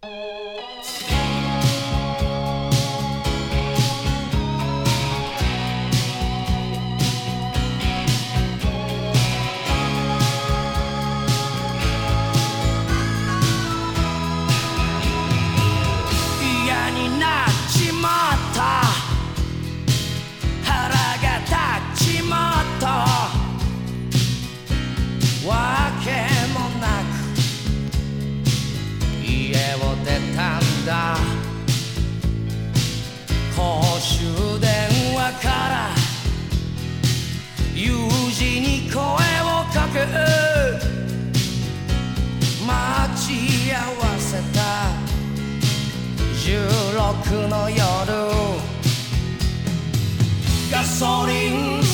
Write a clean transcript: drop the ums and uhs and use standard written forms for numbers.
嫌になっちまった腹が立っちまったわけもなく家を出たんだ公衆電話から友人に声をかけ待ち合わせた16の夜ガソリン